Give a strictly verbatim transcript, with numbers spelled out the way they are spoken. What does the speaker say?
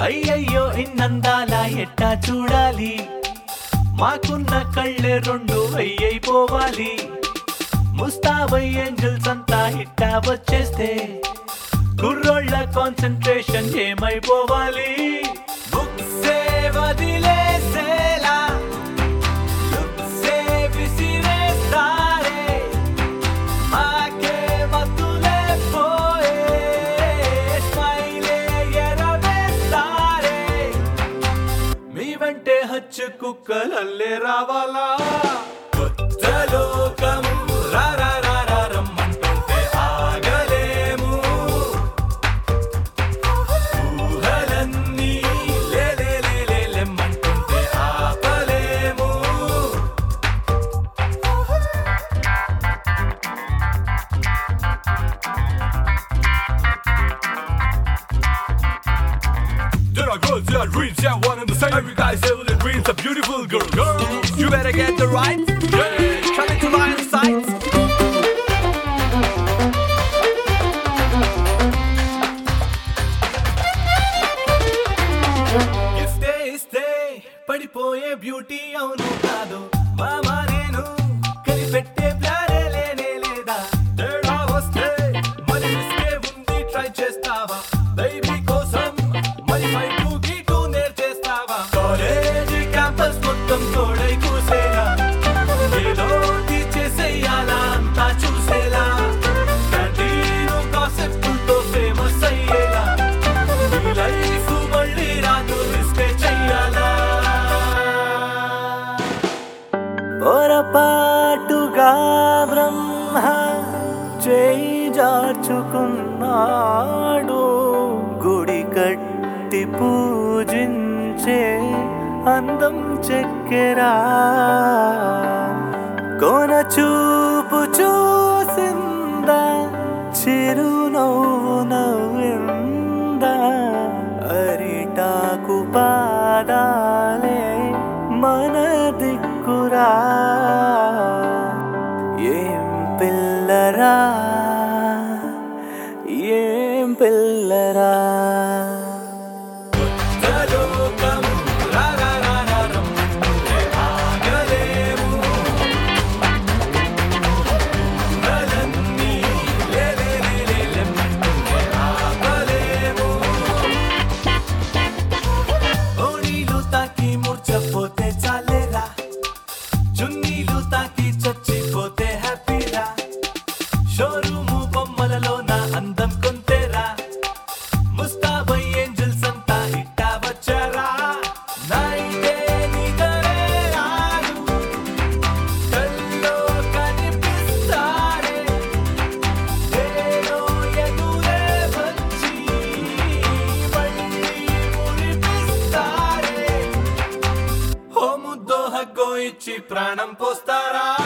అయ్యయ్యో ఇన్నందాల ఎట్టా చూడాలి మాకున్న కళ్ళే రెండు అయ్యైపోవాలి ముస్తాబై ఏంజల్స్ అంతా ఇట్టా వచ్చేస్తే కుర్రోళ్ళ కాన్సంట్రేషన్ ఏమైపోవాలి బుక్సే వదిలేసేలా లుక్సే విసిరేస్తారే మాకే మత్తులే పోయే స్మైలే ఎరవేస్తారే మీ వెంటే హచ్చు కుక్కలల్లే రావాలా కొత్త లోకం Girls, yeah, dreams, yeah, one and the same. Every guy's able to dreams, a beautiful girl. Girl, you better get the right. Yeah, coming to line of sight. Stay, stay, పడిపోయే beauty అవును కాదు మామా నేను కనిపెట్టే ప్లానే లేనే లేదా తేడా వస్తే మరి ఇస్తే ఉంది ట్రై చేస్తావా బేబీ కోసం మరి ఫైట్ గీటు నేర్చేస్తావా కాలేజీ క్యాంపస్ మొత్తం తోడై కూసేలా ఏదోటి చేసేయాలా అంతా చూసేలా క్యాంటీను కాన్సెప్ట్తో ఫేమస్ అయ్యేలా ఈ లైఫ్ మళ్ళీ రాదు రిస్కే చెయ్యాలా పొరపాటుగా బ్రహ్మ చేయి జార్చుకున్నాడు గుడి కట్టి పూజించే అందం చెక్కెరా కోన చూపు చూసిందా చిరునవ్వు నవ్విందా అరిటాకు పాదాలే మన దిక్కురా ఏం పిల్లరా ఏం పిల్లరా పోతే చాలేరా చున్నీలు తాకి చచ్చిపోతే హ్యాపీరా షోరూము బొమ్మలలో నా అందం కొంతేరా ముస్తాబై ఏంజల్స్ అంతా ఇట్టా వచ్చారా నైటే నిదరే రాదు కల్లో కనిపిస్తారే ఏదో ఎదురే వచ్చి మళ్ళీ మురిపిస్తారే ఓ ముద్దో హగ్గో ఇచ్చి ప్రాణం పోస్తారా